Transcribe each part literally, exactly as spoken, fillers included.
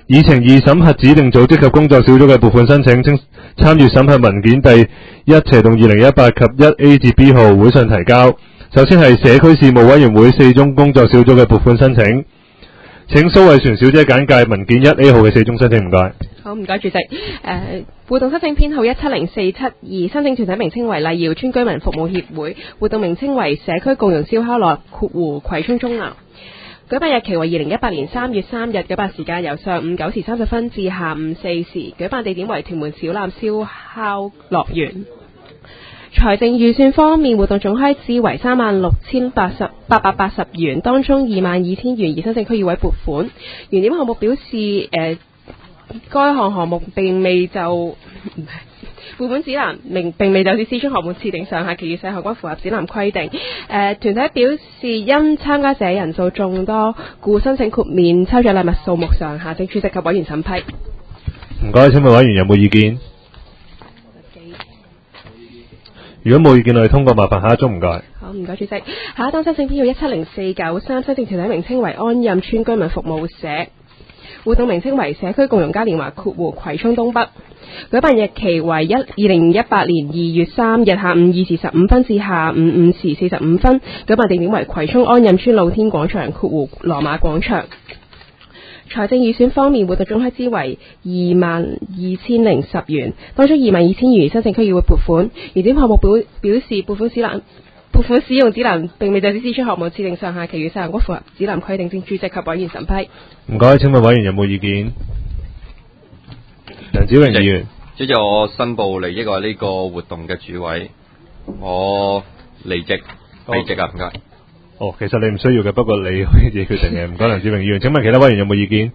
議程二審核指定組織及工作小組嘅撥款申請，請參閱審核文件第一斜洞二零一八及一 A 至 B 號會上提交。首先係社區事務委員會四宗工作小組嘅撥款申請，請蘇慧璇小姐簡介文件一 A 號嘅四宗申請，唔該。 好，唔該主席。誒、呃，活動申請編號一七零四七二，申請團體名稱為麗瑤村居民服務協會，活動名稱為社區共融燒烤樂括弧葵涌中南。舉辦日期為二零一八年三月三日，舉辦時間由上午九時三十分至下午四時，舉辦地點為屯門小欖燒烤樂園。財政預算方面，活動總開支為三萬六千八十八百八十元，當中二萬二千元以申請區議會撥款。原點項目表示，誒、呃，該項項目並未就撥款指南並並未就此支出項目設定上限，其餘細項均符合指南規定。誒、呃，團體表示因參加者人數眾多，故申請豁免抽獎禮物數目上限，請主席及委員審批。 唔該，請問委員有冇意見？如果冇意見，我哋通過，麻煩下一宗，唔該。 好，唔該主席。下一單申請編號一七零四九三，申請團體名稱為安蔭村居民服務社，活動名稱為社區共融嘉年華括弧葵涌東北，舉辦日期為一二零一八年二月三日下午二時十五分至下午五時四十五分，舉辦地點為葵涌安蔭村露天廣場括弧羅馬廣場。財政預算方面，活動總開支為二萬二千零十元，當中二萬二千元申請區議會撥款。原點項目表表示撥款指南撥款使用指南並未就此支出項目設定上限，其餘細項均符合指南規定，請主席及委員審批。 唔該，請問委員有冇意見？梁子榮議員。 主席，我申報利益我係呢個活動嘅主委，我離職離職啊，唔該。 哦，其實你唔需要嘅，不過你可以自己決定嘅。唔該，梁子榮議員。請問其他委員有冇意見？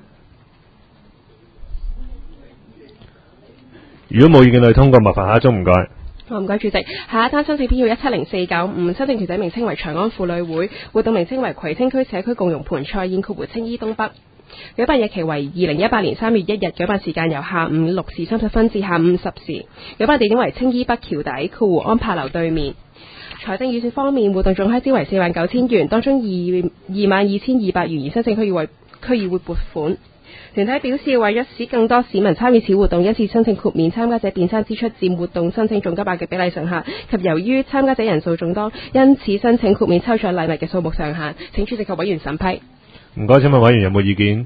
如果冇意見，我哋通過，麻煩下一宗，唔該。 好，唔該主席。下一單申請編號一七零四九五，申請團體名稱為長安婦女會，活動名稱為葵青區社區共融盆菜宴括弧青衣東北，舉辦日期為二零一八年三月一日，舉辦時間由下午六時三十分至下午十時，舉辦地點為青衣北橋底括弧安柏樓對面。財政預算方面，活動總開支為四萬九千元，當中二二萬二千二百元而申請區議會區議會撥款。團體表示，為咗使更多市民參與此活動，因此申請豁免參加者變餐支出佔活動申請總金額嘅比例上限，及由於參加者人數眾多，因此申請豁免抽獎禮物嘅數目上限。請主席及委員審批。 唔該，請問委員有冇意見？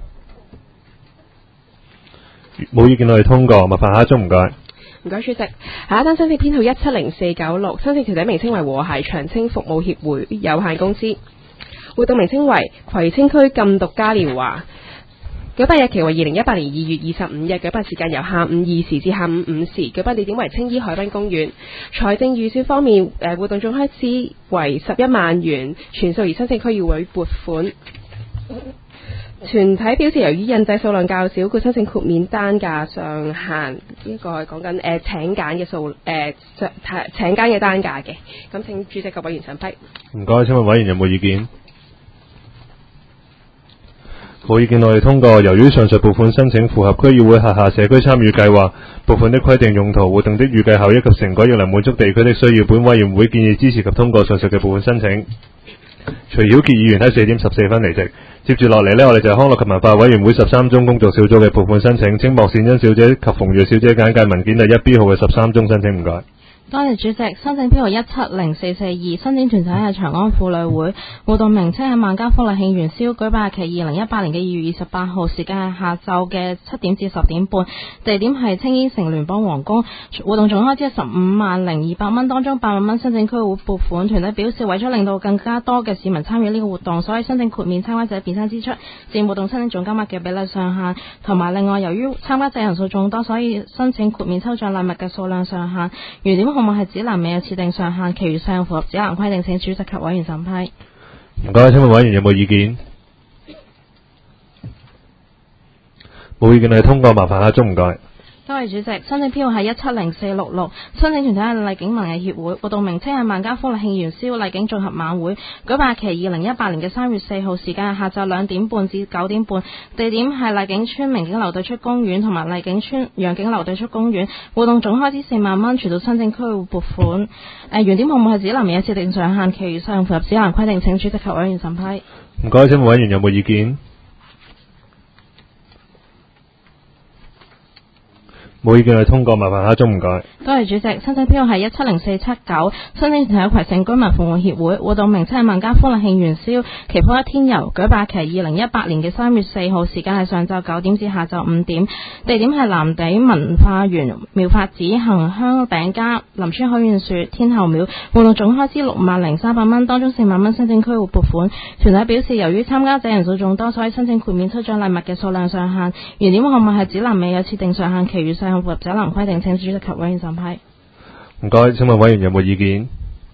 冇意見，我哋通過。麻煩下一宗，唔該。 唔該主席。下一單申請編號一七零四九六，申請團體名稱為和諧長青服務協會有限公司，活動名稱為葵青區禁毒嘉年華，舉辦日期為二零一八年二月二十五日，舉辦時間由下午二時至下午五時，舉辦地點為青衣海濱公園。財政預算方面，誒活動總開支為十一萬元，全數而申請區議會撥款。團體表示，由於印製數量較少，故申請豁免單價上限。呢個係講緊誒請柬嘅數誒請柬嘅單價嘅。咁請主席及委員審批。 唔該，請問委員有冇意見？冇意見，我哋通過。由於上述撥款申請符合區議會轄下社區參與計劃撥款的規定用途、活動的預計效益及成果，亦能滿足地區的需要，本委員會建議支持及通過上述嘅撥款申請。徐曉傑議員喺四點十四分離席。接住落嚟呢，我哋就係康樂及文化委員會十三宗工作小組嘅撥款申請，請莫善欣小姐及馮月小姐簡介文件第一 B 號嘅十三宗申請，唔該。 多謝主席。申請編號一七零四四二，申請團體係長安婦女會，活動名稱係萬家福利慶元宵，舉辦日期二零一八年嘅二月二十八號，時間係下晝嘅七點至十點半，地點係青衣城聯邦皇宮，活動總開支係十五萬零二百蚊，當中八萬蚊申請區會撥款。團體表示，為咗令到更加多嘅市民參與呢個活動，所以申請豁免參加者變餐支出佔活動申請總金額嘅比例上限，同埋另外由於參加者人數眾多，所以申請豁免抽獎禮物嘅數量上限。原點項目係指南未有設定上限，其餘細項符合指南規定，請主席及委員審批。 唔該，請問委員有冇意見？冇意見，係通過，麻煩下鐘，唔該。 多謝主席。申請編號係一七零四六六，申請團體係麗景文藝協會，活動名稱係萬家福利慶元宵麗景綜合晚會，舉辦日期二零一八年嘅三月四號，時間係下晝兩點半至九點半，地點係麗景村明景樓對出公園同埋麗景村楊景樓對出公園，活動總開支四萬蚊，全數申請區會撥款。誒，原點項目係指南未有設定上限，其餘細項符合指南規定，請主席及委員審批。 唔該，請問委員有冇意見？ 冇意見係通過，麻煩下鐘唔該。 多謝主席，申請編號係一七零四七九，申請團體葵盛居民服務協會，活動名稱係萬家歡樂慶元宵旗袍一天遊，舉辦期二零一八年嘅三月四號，時間係上晝九點至下晝五點，地點係藍地文化園妙法寺恒香餅家林村許願樹天后廟，活動總開支六萬零三百蚊，當中四萬蚊申請區會撥款。團體表示，由於參加者人數眾多，所以申請豁免抽獎禮物嘅數量上限。原點項目係指南未有設定上限，其餘細項符合者南規定，請主席及委員審批。 唔該，請問委員有冇意見？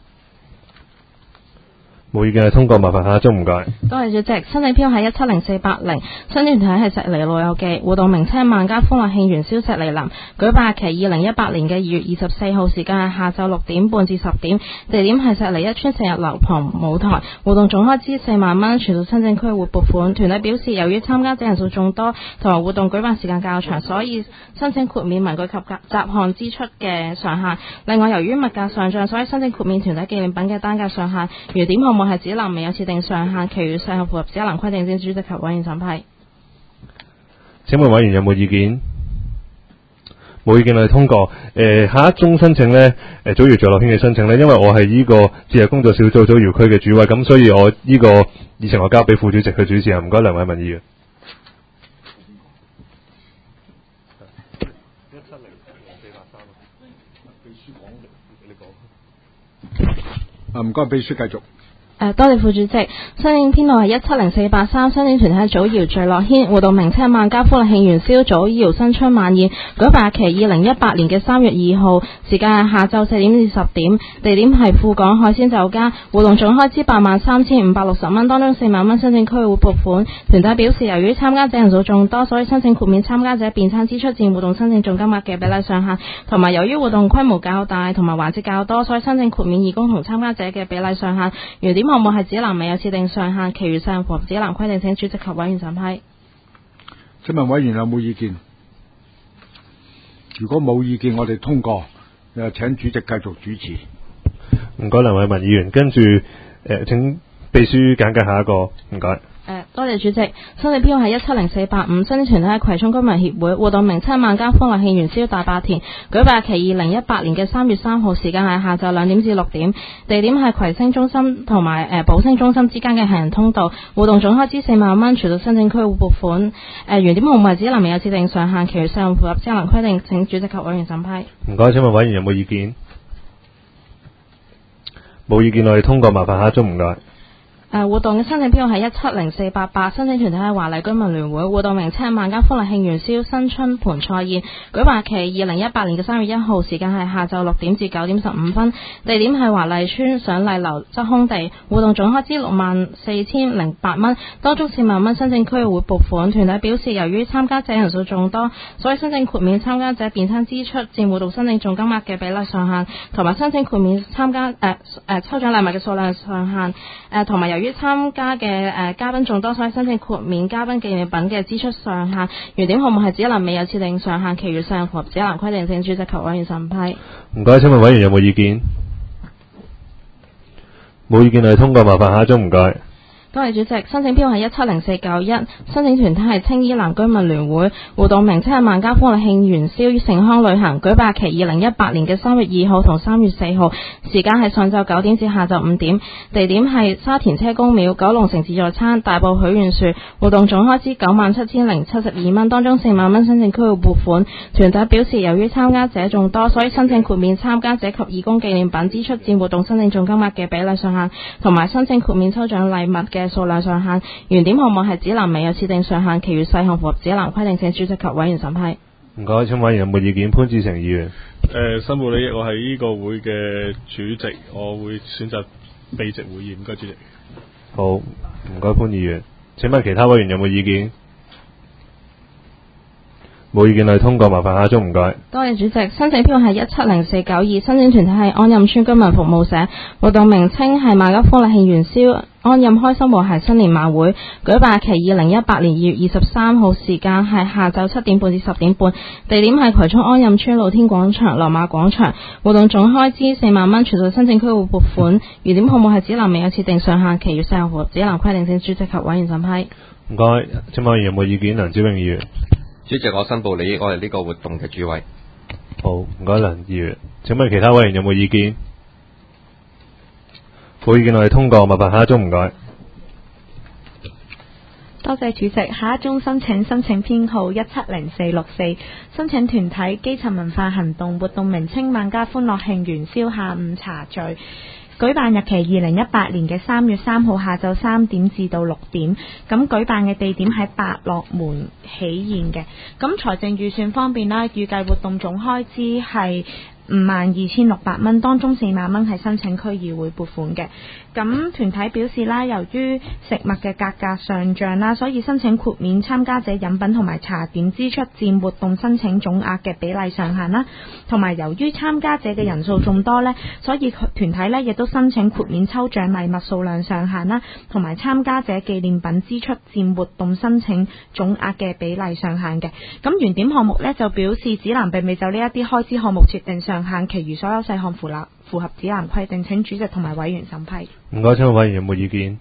冇意見係通過，麻煩下鐘唔該。 多謝主席，申請編號係一七零四八零，申請團體係石梨老友記，活動名稱係萬家歡樂慶元宵石梨林，舉辦日期二零一八年嘅二月二十四號，時間係下晝六點半至十點，地點係石梨一村四日樓旁舞台，活動總開支四萬蚊，全數申請區會撥款。團體表示，由於參加者人數眾多，同埋活動舉辦時間較長，所以申請豁免文具及雜項支出嘅上限。另外，由於物價上漲，所以申請豁免團體紀念品嘅單價上限。原點項目係指南未有設定上限，其餘細項符合指南規定，請主席及委員審批。 請問委員有冇意見？冇意見係通過。誒、呃，下一宗申請呢，誒，祖堯聚樂軒嘅申請呢，因為我係呢個節日工作小組祖堯區嘅主委，咁所以我呢個議程我交俾副主席去主持啊。唔該，梁偉文議員。 啊，唔該，秘書繼續。 誒，多謝副主席。申請編號係一七零四八三，申請團體係祖堯聚樂軒，活動名稱係萬家歡樂慶元宵祖堯新春晚宴，舉辦日期二零一八年嘅三月二號，時間係下晝四點至十點，地點係富港海鮮酒家，活動總開支八萬三千五百六十蚊，當中四萬蚊申請區會撥款。團體表示，由於參加者人數眾多，所以申請豁免參加者便餐支出佔活動申請總金額嘅比例上限，同埋由於活動規模較大同埋環節較多，所以申請豁免義工同參加者嘅比例上限。原點項目係指南未有設定上限，其餘上符合指南規定，請主席及委員審批。 請問委員有冇意見？如果冇意見，我哋通過。誒，請主席繼續主持。 唔該，梁偉文議員，跟住誒、呃，請秘書簡介下一個。唔該。 誒，多謝主席。申請編號係一七零四八五，申請團體係葵涌居民協會，活動名稱萬家歡樂慶元宵大霸田，舉辦日期二零一八年嘅三月三號，時間係下晝兩點至六點，地點係葵星中心同埋誒寶星中心之間嘅行人通道，活動總開支四萬蚊，全數申請區會撥款。誒，原點項目只能未有設定上限，其餘上符合之能規定，請主席及委員審批。 唔該，請問委員有冇意見？冇意見，我哋通過，麻煩下一鐘唔該。 誒，活動嘅申請編號係一七零四八八，申請團體係華麗居民聯會，活動名稱係萬家歡樂慶元宵新春盤菜宴，舉辦日期二零一八年嘅三月一號，時間係下晝六點至九點十五分，地點係華麗村上麗樓側空地，活動總開支六萬四千零八蚊，當中四萬蚊申請區會撥款。團體表示，由於參加者人數眾多，所以申請豁免參加者便餐支出佔活動申請總金額嘅比例上限，同埋申請豁免參加誒誒、呃呃、抽獎禮物嘅數量上限，誒同埋由由於參加嘅誒、呃、嘉賓眾多，所以申請豁免嘉賓紀念品嘅支出上限。原點項目係指南未有設定上限，其餘上符合指南規定，請主席及委員審批。 唔該，請問委員有冇意見？冇意見係通過，麻煩下一鐘唔該。 多謝主席，申請編號係一七零四九一，申請團體係青衣南居民聯會，活動名稱係萬家歡樂慶元宵盛康旅行，舉辦期二零一八年嘅三月二號同三月四號，時間係上晝九點至下晝五點，地點係沙田車公廟、九龍城自助餐、大埔許願樹，活動總開支九萬七千零七十二蚊，當中四萬蚊申請區會撥款。團體表示，由於參加者眾多，所以申請豁免參加者及義工紀念品支出佔活動申請總金額嘅比例上限，同埋申請豁免抽獎禮物嘅數量上限。原點項目係指南未有設定上限，其餘細項符合指南規定，請主席及委員審批。 唔該，請委員有冇意見？潘志成議員。 誒、呃，申報利益，我係呢個會嘅主席，我會選擇避席會議。唔該，主席。 好，唔該潘議員。請問其他委員有冇意見？冇意見係通過，麻煩下鐘唔該。 多謝主席，申請編號係一七零四九二，申請團體係安蔭村居民服務社，活動名稱係萬家歡樂慶元宵安蔭開心和諧新年晚會，舉辦日期二零一八年二月二十三號，時間係下晝七點半至十點半，地點係葵涌安蔭村露天廣場、羅馬廣場，活動總開支四萬蚊，全數申請區會撥款。原點項目係指南未有設定上限，其餘細項符合指南規定，請主席及委員審批。 唔該，請問有冇意見？梁子穎議員。 主席，我申報利益，我係呢個活動嘅主委。 好，唔該梁議員。請問其他委員有冇意見？冇意見我哋通過，麻煩下一宗唔該。 多謝主席。下一宗申請申請編號一七零四六四，申請團體基層文化行動，活動名稱萬家歡樂慶元宵下午茶聚，舉辦日期二零一八年嘅三月三號下晝三點至到六點，咁舉辦嘅地點喺百樂門喜宴嘅。咁財政預算方面啦，預計活動總開支係五萬二千六百蚊，當中四萬蚊係申請區議會撥款嘅。咁團體表示啦，由於食物嘅價格上漲啦，所以申請豁免參加者飲品同埋茶點支出佔活動申請總額嘅比例上限啦，同埋由於參加者嘅人數眾多呢，所以團體呢亦都申請豁免抽獎禮物數量上限啦，同埋參加者紀念品支出佔活動申請總額嘅比例上限嘅。咁原點項目呢就表示指南並未就呢一啲開支項目設定上限，其餘所有細項符合符合指南規定，請主席同埋委員審批。 唔該，請問委員有冇意見？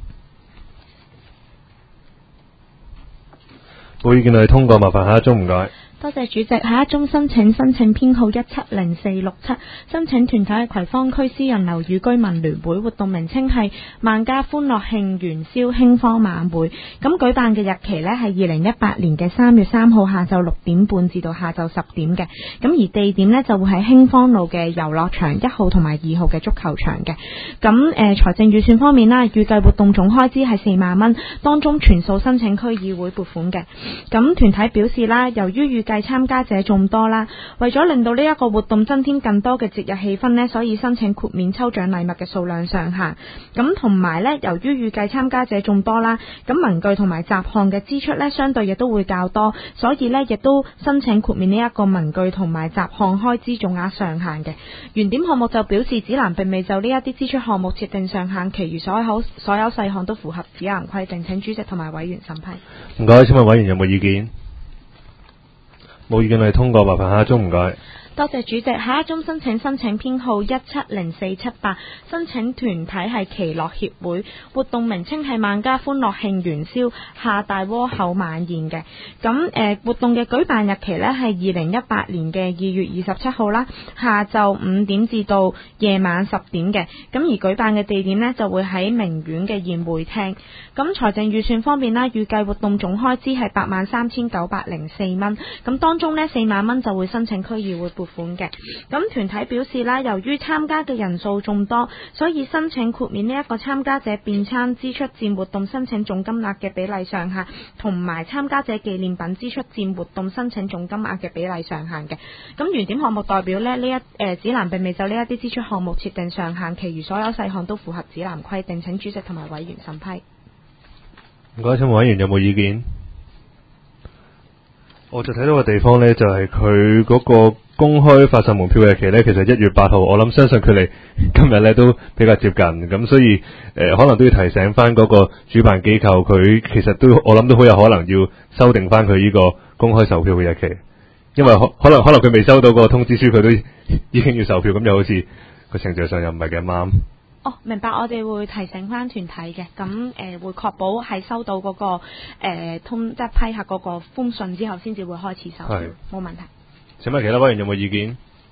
冇意見我哋通過，麻煩下一宗唔該。 多謝主席。下一宗申請申請編號一七零四六七，申請團體係葵芳區私人樓宇居民聯會，活動名稱係萬家歡樂慶元宵興芳晚會。咁舉辦嘅日期呢係二零一八年嘅三月三號下晝六點半至到下晝十點嘅。咁而地點呢就會喺興芳路嘅遊樂場一號同埋二號嘅足球場嘅。咁誒財政預算方面啦，預計活動總開支係四萬蚊，當中全數申請區議會撥款嘅。咁團體表示啦，由於預計參加者眾多啦，為咗令到呢一個活動增添更多嘅節日氣氛呢，所以申請豁免抽獎禮物嘅數量上限。咁同埋呢，由於預計參加者眾多啦，咁文具同埋雜項嘅支出呢，相對亦都會較多，所以呢亦都申請豁免呢一個文具同埋雜項開支總額上限嘅。原點項目就表示指南並未就呢一啲支出項目設定上限，其餘所有所有細項都符合指南規定，請主席同埋委員審批。 唔該，請問委員有冇意見？冇意見我哋通過，麻煩下一宗唔該。 多謝主席。下一宗申請申請編號一七零四七八，申請團體係奇樂協會，活動名稱係萬家歡樂慶元宵下大窩口晚宴嘅。咁誒、呃、活動嘅舉辦日期呢係二零一八年嘅二月二十七號啦，下晝五點至到夜晚十點嘅。咁而舉辦嘅地點呢就會喺名苑嘅宴會廳。咁財政預算方面啦，預計活動總開支係八萬三千九百零四蚊，咁當中呢四萬蚊就會申請區議會撥款嘅。咁團體表示啦，由於參加嘅人數眾多，所以申請豁免呢一個參加者便餐支出佔活動申請總金額嘅比例上限，同埋參加者紀念品支出佔活動申請總金額嘅比例上限嘅。咁原點項目代表呢，呢一誒、呃、指南並未就呢一啲支出項目設定上限，其餘所有細項都符合指南規定，請主席同埋委員審批。 唔該，請問委員有冇意見？我就睇到個地方呢，就係佢嗰個公開發售門票嘅日期呢，其實一月八號，我諗相信佢哋今日呢都比較接近，咁所以誒、呃、可能都要提醒翻嗰個主辦機構，佢其實都我諗都好有可能要修訂翻佢呢個公開售票嘅日期，因為可可能可能佢未收到個通知書，佢都已經要售票，咁又好似個程序上又唔係咁啱。 哦，明白，我哋會提醒翻團體嘅，咁誒、呃、會確保係收到嗰、那個誒、呃、通即係批核嗰個封信之後，先至會開始售票，冇問題。 請問其他委員有冇意見？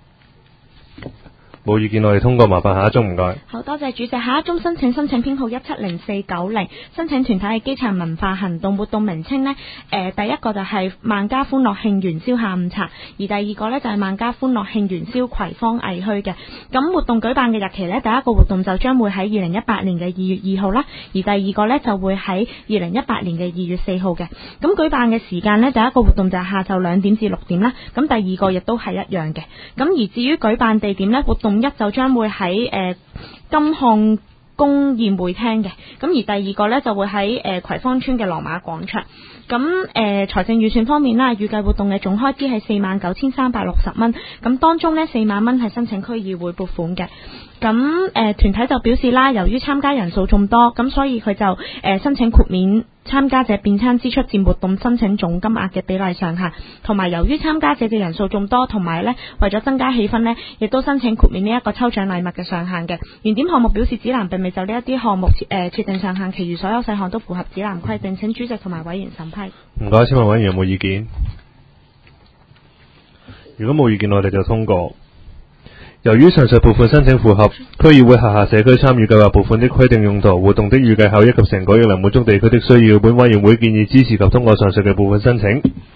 冇意見，我哋通過，麻煩下一宗唔該。 好，多謝主席。下一宗申請申請編號一七零四九零，申請團體係基層文化行動，活動名稱呢，誒、呃、第一個就係萬家歡樂慶元宵下午茶，而第二個呢就係萬家歡樂慶元宵葵芳藝墟嘅。咁活動舉辦嘅日期呢，第一個活動就將會喺二零一八年嘅二月二號啦，而第二個呢就會喺二零一八年嘅二月四號嘅。咁舉辦嘅時間呢，第一個活動就係下晝兩點至六點啦，咁第二個亦都係一樣嘅。咁而至於舉辦地點呢，活動一就將會喺誒、呃、金漢宮宴會廳嘅，咁而第二個呢，就會喺誒、呃、葵芳村嘅羅馬廣場。咁誒財政預算方面啦，預計活動嘅總開支係四萬九千三百六十蚊，咁當中呢，四萬蚊係申請區議會撥款嘅。咁誒、呃、團體就表示啦，由於參加人數眾多，咁所以佢就誒、呃、申請豁免參加者便餐支出佔活動申請總金額嘅比例上限，同埋由於參加者嘅人數眾多，同埋呢為咗增加氣氛呢，亦都申請豁免呢一個抽獎禮物嘅上限嘅。原點項目表示指南並未就呢一啲項目設誒設定上限，其餘所有細項都符合指南規定，請主席同埋委員審批。 唔該，請問委員有冇意見？ 如果冇意見，我哋就通過。由於上述部分申請符合區議會轄下社區參與計劃撥款的規定用途、活動的預計效益及成果，亦能滿足地區的需要，本委員會建議支持及通過上述嘅部分申請。